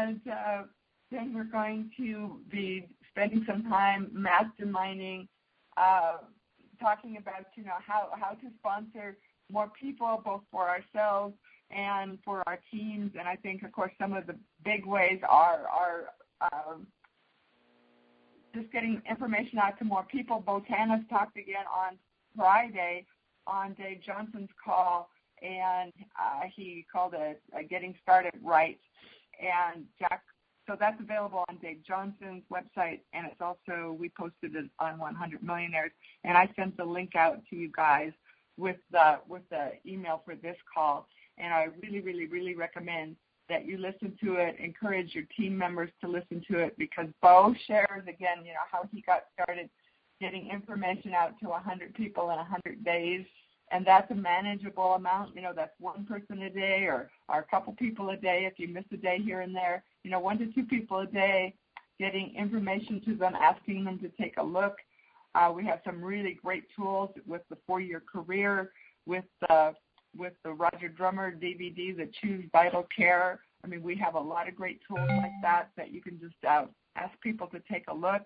And then we're going to be spending some time masterminding, talking about, how to sponsor more people, both for ourselves and for our teams. And I think, of course, some of the big ways are just getting information out to more people. Botanist talked again on Friday on Dave Johnson's call, and he called it Getting Started Right. And Jack, so that's available on Dave Johnson's website, and it's also, we posted it on 100 Millionaires, and I sent the link out to you guys with the email for this call. And I really, really, really recommend that you listen to it, encourage your team members to listen to it, because Bo shares, again, how he got started getting information out to 100 people in 100 days, and that's a manageable amount. That's one person a day or a couple people a day if you miss a day here and there. 1 to 2 people a day, getting information to them, asking them to take a look. We have some really great tools with the 4-year career, with the Roger Drummer DVD, the Choose Vital Care. I mean, we have a lot of great tools like that you can just ask people to take a look,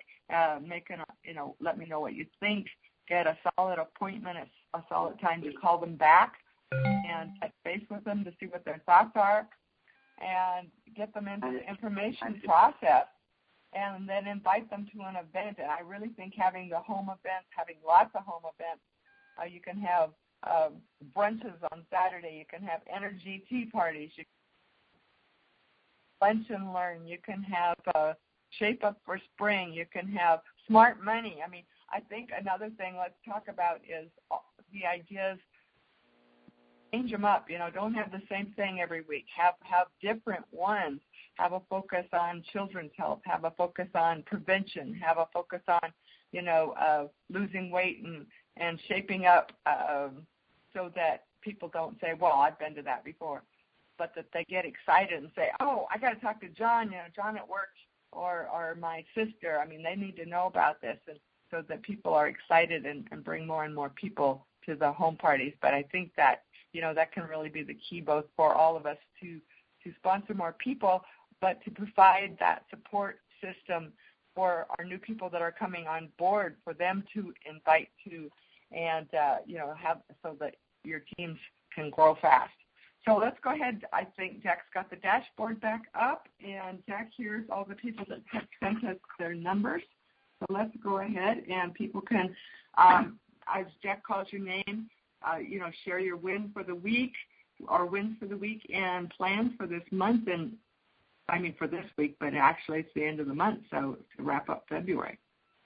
let me know what you think, get a solid appointment, a solid time to call them back and touch base with them to see what their thoughts are, and get them into the information process, and then invite them to an event. And I really think having the home events, having lots of home events, you can have brunches on Saturday, you can have energy tea parties, you can lunch and learn, you can have Shape Up for Spring, you can have Smart Money. I mean, I think another thing let's talk about is the ideas. Change them up. Don't have the same thing every week. Have different ones. Have a focus on children's health. Have a focus on prevention. Have a focus on, losing weight and shaping up, so that people don't say, well, I've been to that before, but that they get excited and say, oh, I got to talk to John, John at work or my sister. I mean, they need to know about this, and so that people are excited and bring more and more people to the home parties. But I think that, that can really be the key, both for all of us to sponsor more people, but to provide that support system for our new people that are coming on board, for them to invite to, and, have so that your teams can grow fast. So let's go ahead. I think Jack's got the dashboard back up, and Jack, here's all the people that have sent us their numbers. So let's go ahead, and people can, as Jack calls your name, share your win for the week, or wins for the week, and plans for this month, and for this week, but actually it's the end of the month, so to wrap up February.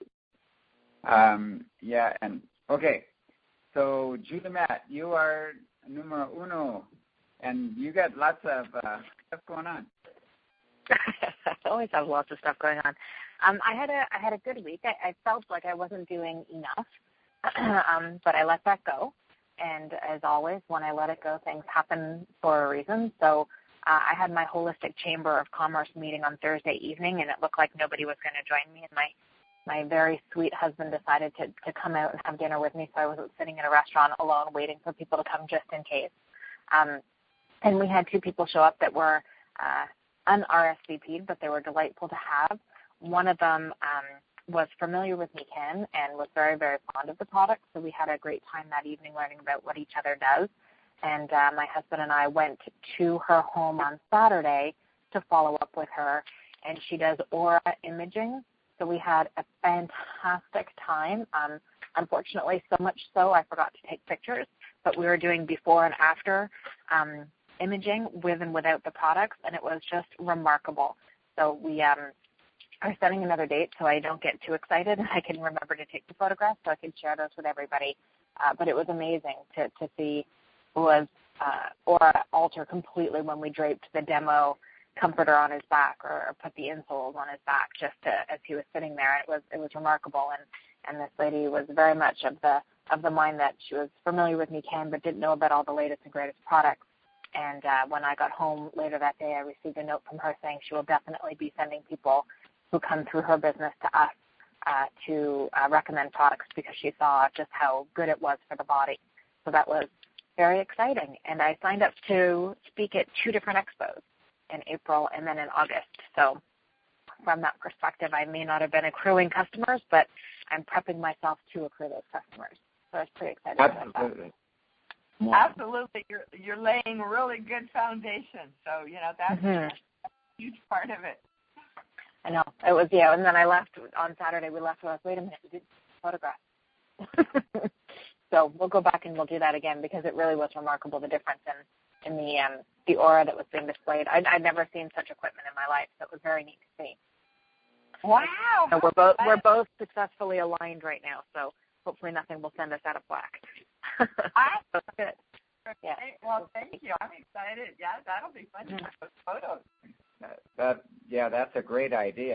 Okay. So, Julie Matt, you are numero uno, and you got lots of stuff going on. I always have lots of stuff going on. I had a good week. I felt like I wasn't doing enough, but I let that go. And as always, when I let it go, things happen for a reason. So I had my Holistic Chamber of Commerce meeting on Thursday evening, and it looked like nobody was going to join me. And my very sweet husband decided to come out and have dinner with me, so I wasn't sitting in a restaurant alone waiting for people to come just in case. And we had 2 people show up that were un-RSVP'd, but they were delightful to have. One of them was familiar with Nikan and was very, very fond of the product, so we had a great time that evening learning about what each other does. And my husband and I went to her home on Saturday to follow up with her, and she does aura imaging. So we had a fantastic time. Unfortunately, so much so I forgot to take pictures, but we were doing before and after imaging with and without the products, and it was just remarkable. So we are setting another date so I don't get too excited and I can remember to take the photographs so I can share those with everybody. But it was amazing to see was aura alter completely when we draped the demo comforter on his back or put the insoles on his back just as he was sitting there. It was remarkable, and this lady was very much of the mind that she was familiar with Nikan but didn't know about all the latest and greatest products. And when I got home later that day, I received a note from her saying she will definitely be sending people who come through her business to us to recommend products because she saw just how good it was for the body. So that was very exciting. And I signed up to speak at 2 different expos in April and then in August. So from that perspective, I may not have been accruing customers, but I'm prepping myself to accrue those customers. So I was pretty excited about that. Absolutely. You're laying a really good foundation. So, that's a huge part of it. I know. It was, and then I left on Saturday. We left with, wait a minute, we did photograph. So we'll go back and we'll do that again because it really was remarkable, the difference in the aura that was being displayed. I'd never seen such equipment in my life, so it was very neat to see. Wow. So we're both successfully aligned right now, so hopefully nothing will send us out of whack. That's good. Yeah. Well, thank you. I'm excited. Yeah, that'll be fun to have those photos. That's a great idea.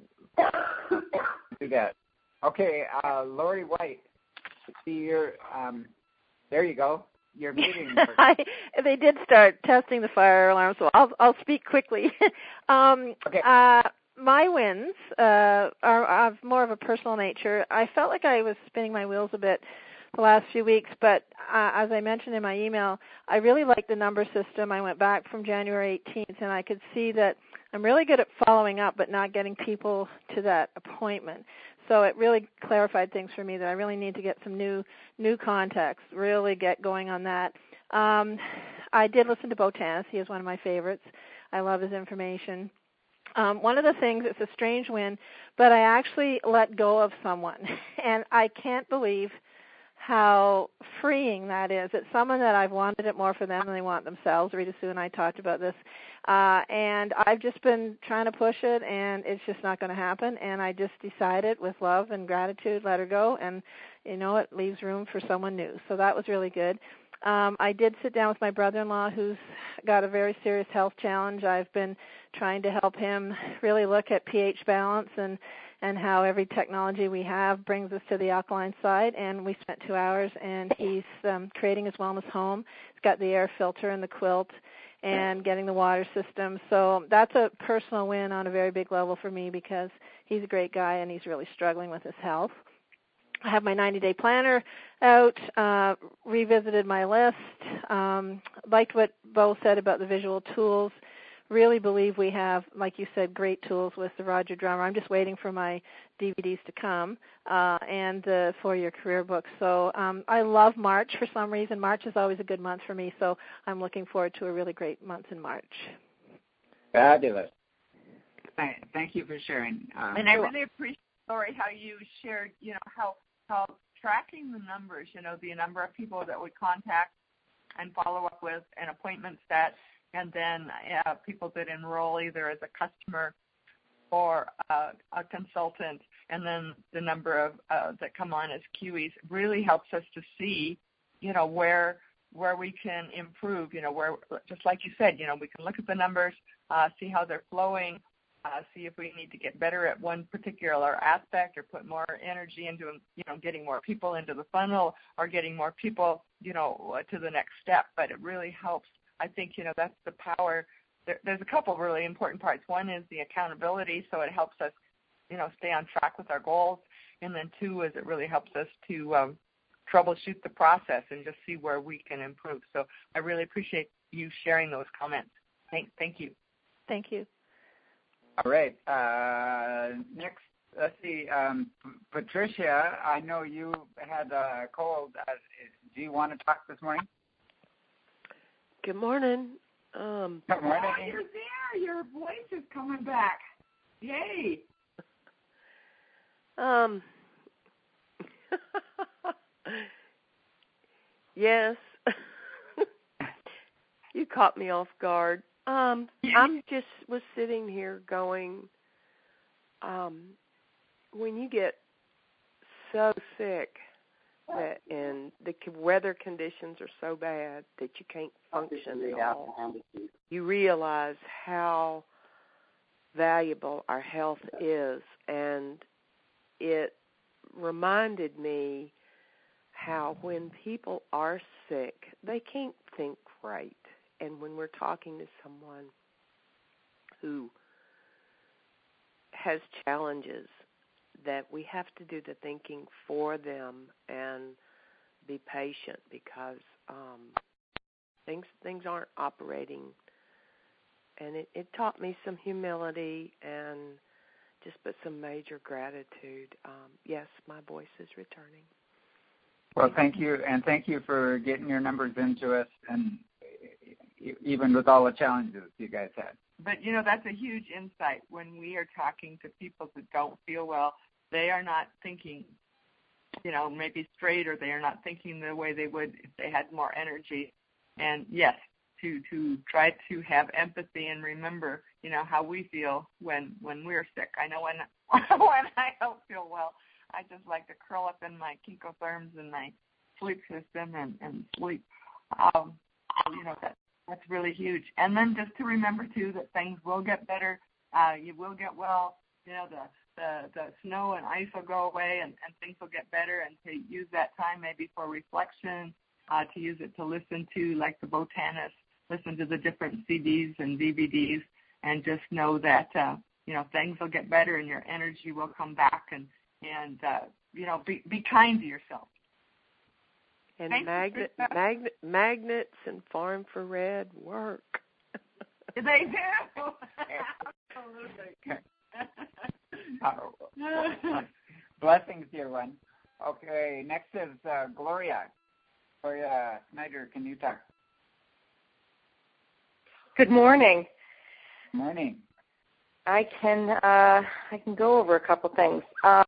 Do that. Okay, Lori White. See there you go. Your meeting. They did start testing the fire alarm, so I'll speak quickly. Okay. My wins are of more of a personal nature. I felt like I was spinning my wheels a bit the last few weeks, but as I mentioned in my email, I really like the number system. I went back from January 18th, and I could see that I'm really good at following up but not getting people to that appointment. So it really clarified things for me that I really need to get some new contacts, really get going on that. I did listen to Bo Tanis. He is one of my favorites. I love his information. One of the things, it's a strange win, but I actually let go of someone, and I can't believe how freeing that is. It's someone that I've wanted it more for them than they want themselves. Rita Sue and I talked about this. And I've just been trying to push it, and it's just not going to happen. And I just decided with love and gratitude, let her go. And, it leaves room for someone new. So that was really good. I did sit down with my brother-in-law who's got a very serious health challenge. I've been trying to help him really look at pH balance and how every technology we have brings us to the alkaline side. And we spent 2 hours, and he's creating his wellness home. He's got the air filter and the quilt and getting the water system. So that's a personal win on a very big level for me because he's a great guy and he's really struggling with his health. I have my 90-day planner out, revisited my list, liked what Bo said about the visual tools. Really believe we have, like you said, great tools with the Roger Drummer. I'm just waiting for my DVDs to come and the 4-year career book. So I love March for some reason. March is always a good month for me, so I'm looking forward to a really great month in March. Fabulous. Thank you for sharing. And I really appreciate, Lori, how you shared, how tracking the numbers, the number of people that we contact and follow up with and appointments set, and then people that enroll either as a customer or a consultant, and then the number of that come on as QEs really helps us to see, where we can improve, where, just like you said, we can look at the numbers, see how they're flowing, see if we need to get better at one particular aspect or put more energy into, getting more people into the funnel or getting more people, to the next step. But it really helps. I think, that's the power. There's a couple of really important parts. One is the accountability, so it helps us, stay on track with our goals. And then 2 is it really helps us to troubleshoot the process and just see where we can improve. So I really appreciate you sharing those comments. Thank you. Thank you. All right. Next, let's see. Patricia, I know you had a cold. Do you want to talk this morning? Good morning. Good morning. Oh, you're there. Your voice is coming back. Yay. Yes. You caught me off guard. I'm just was sitting here going, when you get so sick and the weather conditions are so bad that you can't function at all, you realize how valuable our health is. And it reminded me how when people are sick, they can't think right. And when we're talking to someone who has challenges, that we have to do the thinking for them and be patient because things aren't operating and it taught me some humility and just but some major gratitude. Yes, my voice is returning. Well, thank you, and thank you for getting your numbers into us, and even with all the challenges you guys had. But, that's a huge insight when we are talking to people that don't feel well. They are not thinking, maybe straight, or they are not thinking the way they would if they had more energy. And, yes, to try to have empathy and remember, how we feel when we're sick. I know when I don't feel well, I just like to curl up in my Kicotherms and my sleep system and sleep. That's really huge. And then just to remember, too, that things will get better. You will get well. The snow and ice will go away and things will get better, and to use that time maybe for reflection, to use it to listen to, like the botanist, listen to the different CDs and DVDs, and just know that, things will get better and your energy will come back, and be kind to yourself. And magnets and far infrared work. They do. Absolutely. Blessings, dear one. Okay, next is Gloria. Gloria Snyder, can you talk? Good morning. Morning. I can go over a couple things.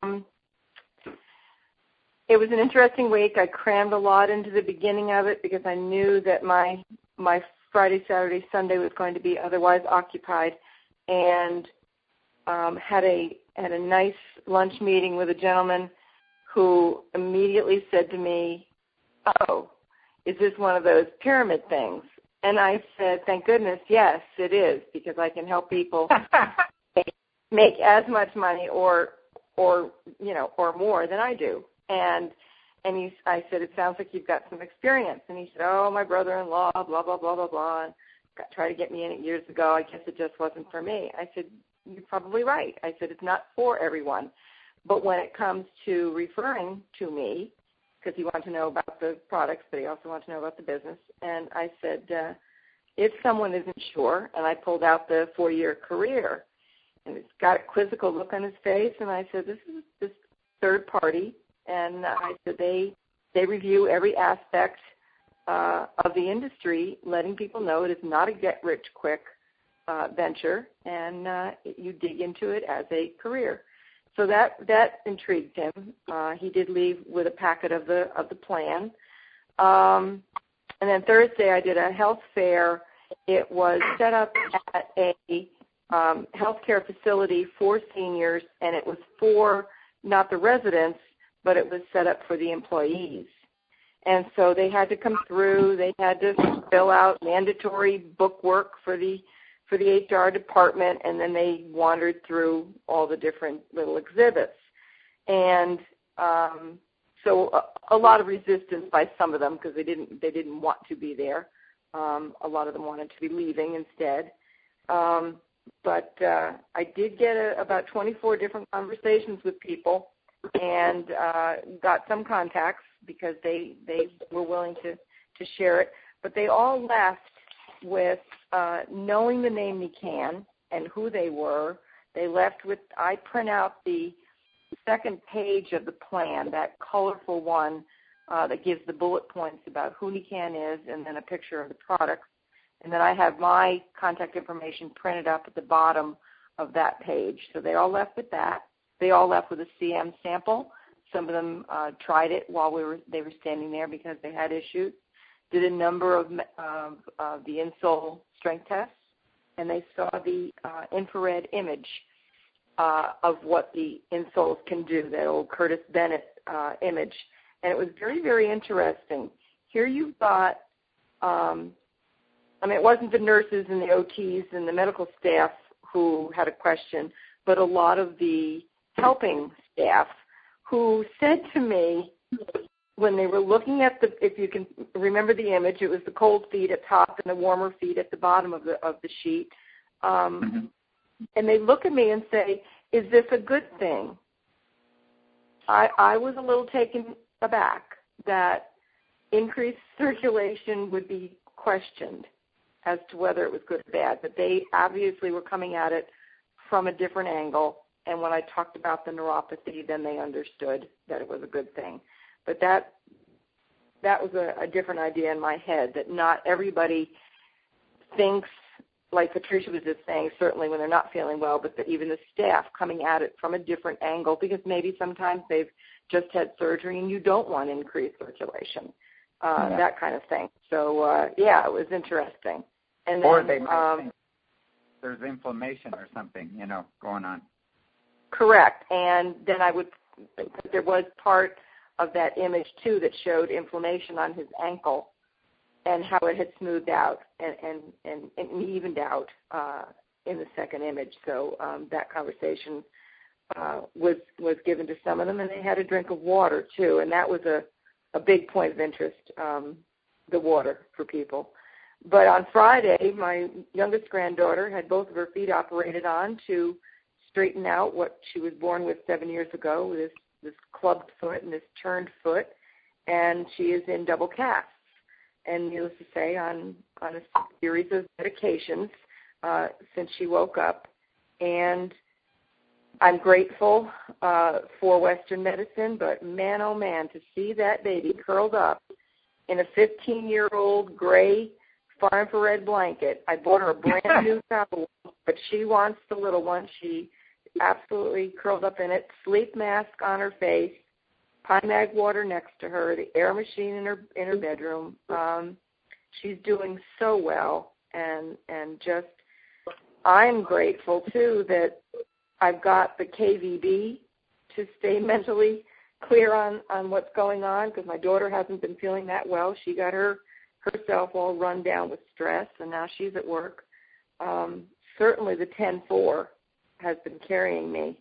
It was an interesting week. I crammed a lot into the beginning of it because I knew that my Friday, Saturday, Sunday was going to be otherwise occupied, and had a nice lunch meeting with a gentleman who immediately said to me, "Oh, is this one of those pyramid things?" And I said, "Thank goodness, yes, it is, because I can help people make as much money or more than I do." And I said, "It sounds like you've got some experience." And he said, "Oh, my brother-in-law, blah, blah, blah, blah, blah, and tried to get me in it years ago. I guess it just wasn't for me." I said, "You're probably right." I said, "It's not for everyone. But when it comes to referring to me," because he wanted to know about the products, but he also wanted to know about the business. And I said, "If someone isn't sure," and I pulled out the 4-year career, and he's got a quizzical look on his face, and I said, "This is this third party." And I said, they review every aspect of the industry, letting people know it is not a get-rich-quick venture, and you dig into it as a career. So that intrigued him. He did leave with a packet of the plan. And then Thursday I did a health fair. It was set up at a healthcare facility for seniors, and it was for not the residents, but it was set up for the employees. And so they had to come through. They had to fill out mandatory bookwork for the HR department, and then they wandered through all the different little exhibits. And so a lot of resistance by some of them because they didn't want to be there. A lot of them wanted to be leaving instead. But I did get about 24 different conversations with people, and got some contacts because they were willing to share it. But they all left with knowing the name Nican and who they were. They left with, I print out the second page of the plan, that colorful one that gives the bullet points about who Nican is, and then a picture of the products. And then I have my contact information printed up at the bottom of that page. So they all left with that. They all left with a CM sample. Some of them tried it while they were standing there because they had issues. Did a number of the insole strength tests, and they saw the infrared image of what the insoles can do, that old Curtis Bennett image. And it was very, very interesting. Here you've got, it wasn't the nurses and the OTs and the medical staff who had a question, but a lot of the helping staff who said to me when they were looking at if you can remember the image, it was the cold feet at top and the warmer feet at the bottom of the sheet. And they look at me and say, "Is this a good thing?" I was a little taken aback that increased circulation would be questioned. as to whether it was good or bad, but they obviously were coming at it from a different angle. And when I talked about the neuropathy, then they understood that it was a good thing. But that was a different idea in my head, that not everybody thinks, like Patricia was just saying, certainly when they're not feeling well, but that even the staff coming at it from a different angle, because maybe sometimes they've just had surgery and you don't want increased circulation, that kind of thing. So, it was interesting. And or then, they might think there's inflammation or something, going on. Correct. And then there was part of that image, too, that showed inflammation on his ankle and how it had smoothed out and evened out in the second image. So that conversation was given to some of them, and they had a drink of water, too. And that was a big point of interest, the water for people. But on Friday, my youngest granddaughter had both of her feet operated on to straighten out what she was born with 7 years ago, this clubbed foot and this turned foot, and she is in double casts. And needless to say, on a series of medications since she woke up. And I'm grateful for Western medicine, but man, oh man, to see that baby curled up in a 15-year-old gray far-infrared blanket. I bought her a brand new towel, but she wants the little one. She absolutely curled up in it, sleep mask on her face, Pine Mag water next to her, the air machine in her bedroom. She's doing so well, and just I'm grateful too that I've got the KVB to stay mentally clear on what's going on, because my daughter hasn't been feeling that well. She got herself all run down with stress, and now she's at work. Certainly the 10-4 has been carrying me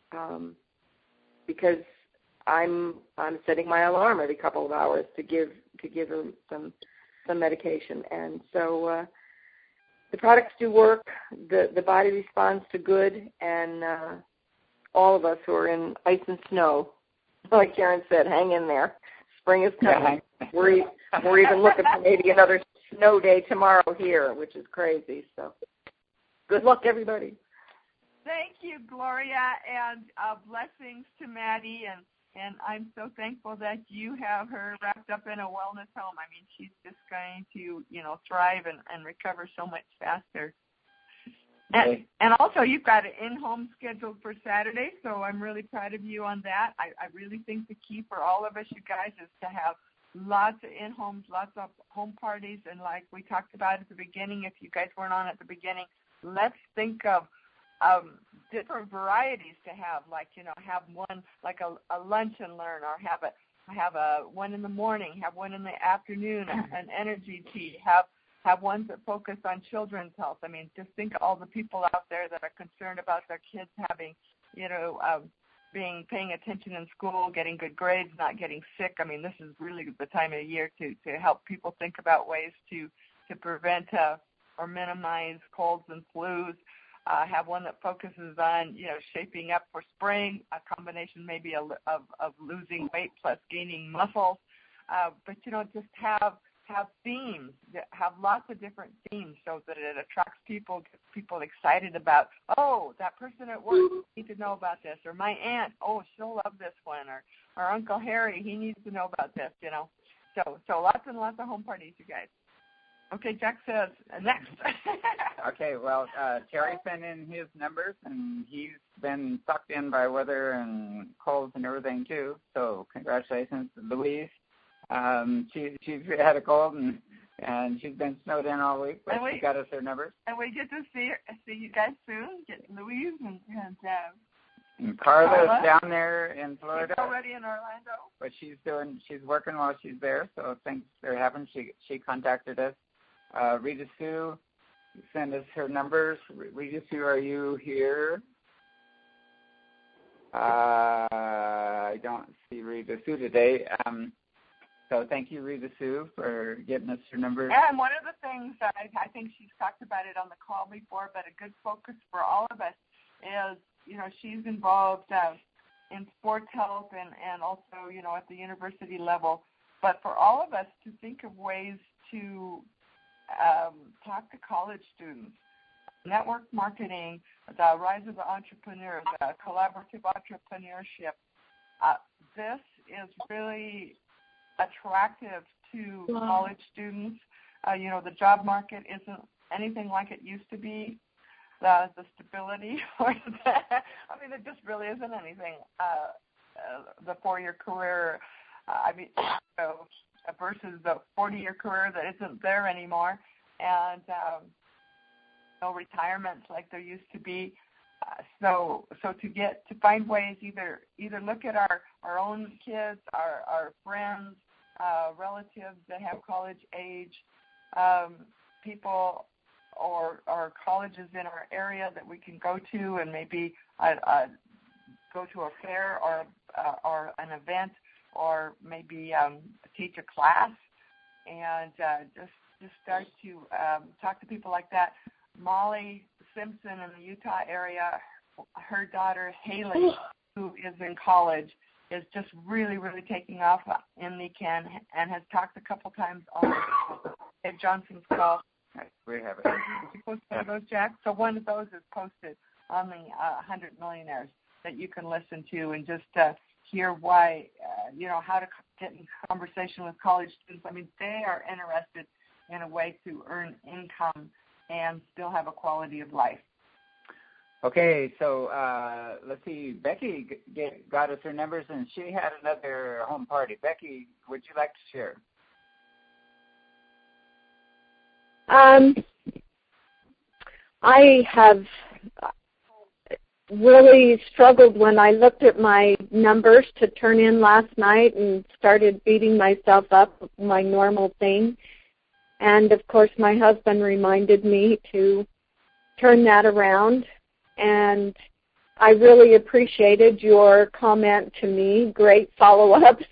because I'm setting my alarm every couple of hours to give her some medication, and so the products do work. The body responds to good, and all of us who are in ice and snow, like Karen said, hang in there. Spring is coming. Yeah. We're even looking for maybe another snow day tomorrow here, which is crazy. So good luck, everybody. Thank you, Gloria, and blessings to Maddie, and I'm so thankful that you have her wrapped up in a wellness home. I mean, she's just going to, thrive and recover so much faster. And also, you've got an in-home scheduled for Saturday, so I'm really proud of you on that. I really think the key for all of us, you guys, is to have lots of in-homes, lots of home parties, and like we talked about at the beginning, if you guys weren't on at the beginning, let's think of different varieties to have, like, have one like a lunch and learn, or have a one in the morning, have one in the afternoon, an energy tea, have ones that focus on children's health. I mean, just think of all the people out there that are concerned about their kids having, paying attention in school, getting good grades, not getting sick. I mean, this is really the time of year to help people think about ways to prevent or minimize colds and flus. Have one that focuses on, shaping up for spring, a combination maybe of losing weight plus gaining muscles. But, just have themes, have lots of different themes so that it attracts people, gets people excited about, oh, that person at work needs to know about this, or my aunt, oh, she'll love this one, or Uncle Harry, he needs to know about this, So lots and lots of home parties, you guys. Okay, Jack says next. Okay, well, Terry sent in his numbers, and he's been sucked in by weather and colds and everything, too. So congratulations to Louise. She's had a cold, and she's been snowed in all week, but she got us her numbers. And we get to see you guys soon, get Louise and Carla's down there in Florida. She's already in Orlando. But she's working while she's there, so things are happening. She contacted us. Rita Sue sent us her numbers. Rita Sue, are you here? I don't see Rita Sue today. So thank you, Rita Sue, for getting us your numbers. And one of the things that I think she's talked about it on the call before, but a good focus for all of us is, she's involved in sports health and also, at the university level. But for all of us to think of ways to talk to college students. Network marketing, the rise of the entrepreneur, the collaborative entrepreneurship. This is really attractive to college students. The job market isn't anything like it used to be. The stability, it just really isn't anything. The 4-year career, versus the 40-year career that isn't there anymore, and no retirements like there used to be. So to find ways, either look at our own kids, our friends, relatives that have college age people or colleges in our area that we can go to, and maybe go to a fair or an event, or maybe teach a class, and just start to talk to people like that. Molly Simpson in the Utah area, her daughter Haley, who is in college, is just really, really taking off in Nican, and has talked a couple times on Dave Johnson's call. We have it. You post one of those, Jack? So one of those is posted on the 100 Millionaires that you can listen to, and just hear why, how to get in conversation with college students. They are interested in a way to earn income and still have a quality of life. Okay, so let's see. Becky got us her numbers, and she had another home party. Becky, would you like to share? I have really struggled when I looked at my numbers to turn in last night and started beating myself up, my normal thing. And, of course, my husband reminded me to turn that around. And I really appreciated your comment to me, great follow-ups,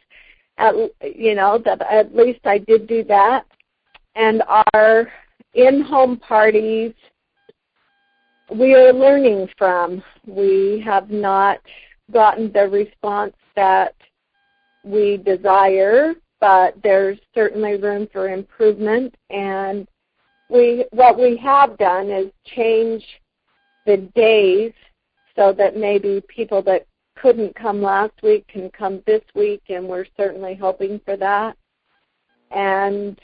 that at least I did do that. And our in-home parties, we are learning from. We have not gotten the response that we desire, but there's certainly room for improvement. And what we have done is change the days so that maybe people that couldn't come last week can come this week, and we're certainly hoping for that. And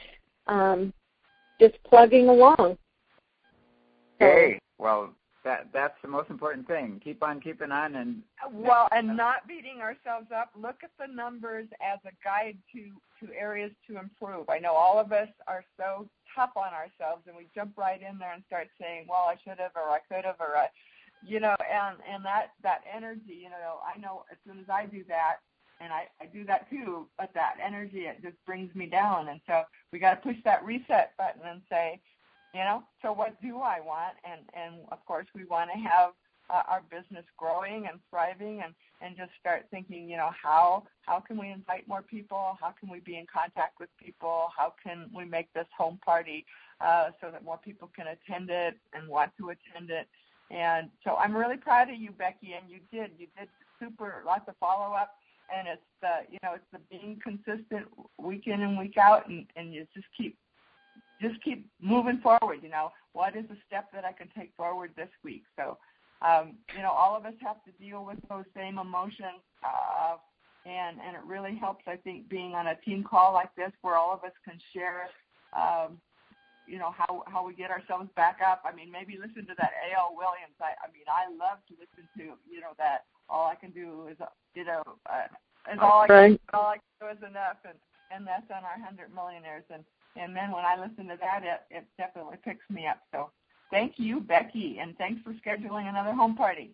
just plugging along. Okay, well, that's the most important thing. Keep on keeping on, and not beating ourselves up. Look at the numbers as a guide to areas to improve. I know all of us are so tough on ourselves, and we jump right in there and start saying, well, I should have, or I could have, or and that energy, I know as soon as I do that, and I do that too, but that energy, it just brings me down. And so we got to push that reset button and say, so what do I want? And of course, we want to have our business growing and thriving, and just start thinking, how can we invite more people? How can we be in contact with people? How can we make this home party so that more people can attend it and want to attend it? And so I'm really proud of you, Becky, and you did super, lots of follow-up. And it's the being consistent week in and week out, and you just keep moving forward. What is a step that I can take forward this week? So, all of us have to deal with those same emotions, and it really helps, I think, being on a team call like this where all of us can share, how we get ourselves back up. Maybe listen to that A.L. Williams. I love to listen to, that all I can do is, all I can do is enough, and that's on our 100 Millionaires. And then when I listen to that, it definitely picks me up. So thank you, Becky, and thanks for scheduling another home party.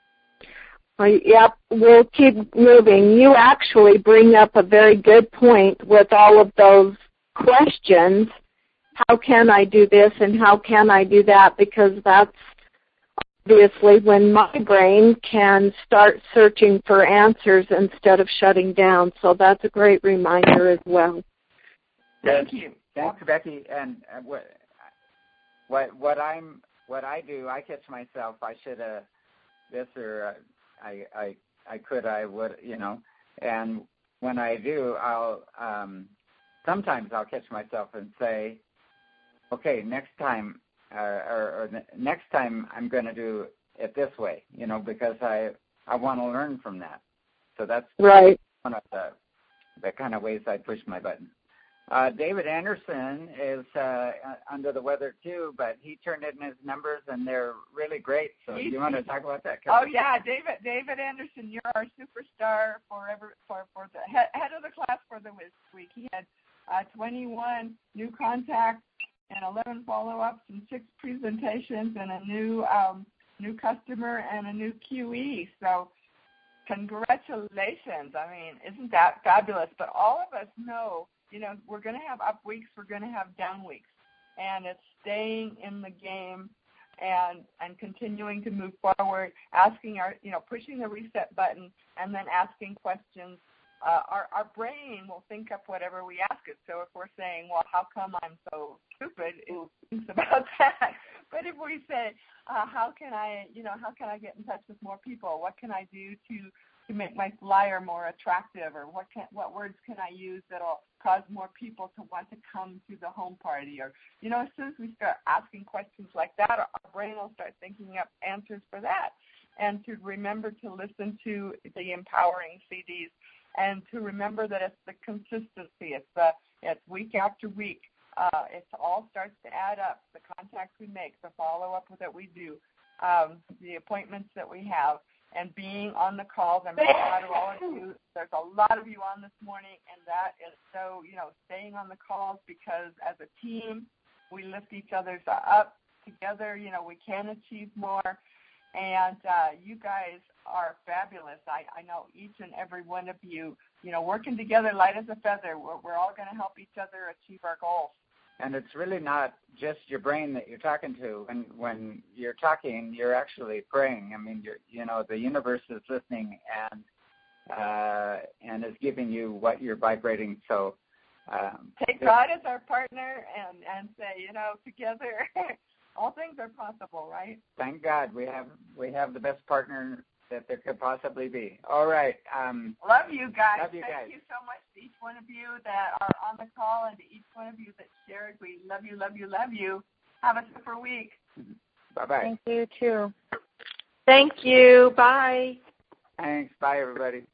Yep, we'll keep moving. You actually bring up a very good point with all of those questions. How can I do this and how can I do that? Because that's obviously when my brain can start searching for answers instead of shutting down. So that's a great reminder as well. Thank you. Thanks, Becky. And what I do, I catch myself. I should have this, or I could, I would, And when I do, sometimes I'll catch myself and say, okay, next time, next time I'm going to do it this way, because I want to learn from that. So that's right. One of the kind of ways I push my button. David Anderson is under the weather too, but he turned in his numbers and they're really great. So do you want to talk about that, Kelly? Oh yeah, David Anderson, you're our superstar for the head of the class for the week. He had 21 new contacts and 11 follow-ups and 6 presentations and a new customer and a new QE. So congratulations. I mean, isn't that fabulous? But all of us know, we're going to have up weeks, we're going to have down weeks. And it's staying in the game and continuing to move forward, asking pushing the reset button and then asking questions. Our brain will think up whatever we ask it. So if we're saying, well, how come I'm so stupid, it thinks about that. But if we say, how can I get in touch with more people? What can I do to make my flyer more attractive? Or what words can I use that'll cause more people to want to come to the home party? Or, as soon as we start asking questions like that, our brain will start thinking up answers for that. And to remember to listen to the empowering CDs. And to remember that it's the consistency. It's week after week. It all starts to add up. The contacts we make, the follow-up that we do, the appointments that we have, and being on the calls. I'm very proud of all of you. There's a lot of you on this morning, and that is so, staying on the calls because as a team, we lift each other up together. We can achieve more. And you guys are fabulous. I know each and every one of you, working together light as a feather. We're all going to help each other achieve our goals. And it's really not just your brain that you're talking to. And when you're talking, you're actually praying. I mean, the universe is listening and is giving you what you're vibrating. So take God as our partner and say, together. All things are possible, right? Thank God we have the best partner that there could possibly be. All right. Love you guys. Thank you so much to each one of you that are on the call and to each one of you that shared. We love you, love you, love you. Have a super week. Bye-bye. Thank you, too. Thank you. Bye. Thanks. Bye, everybody.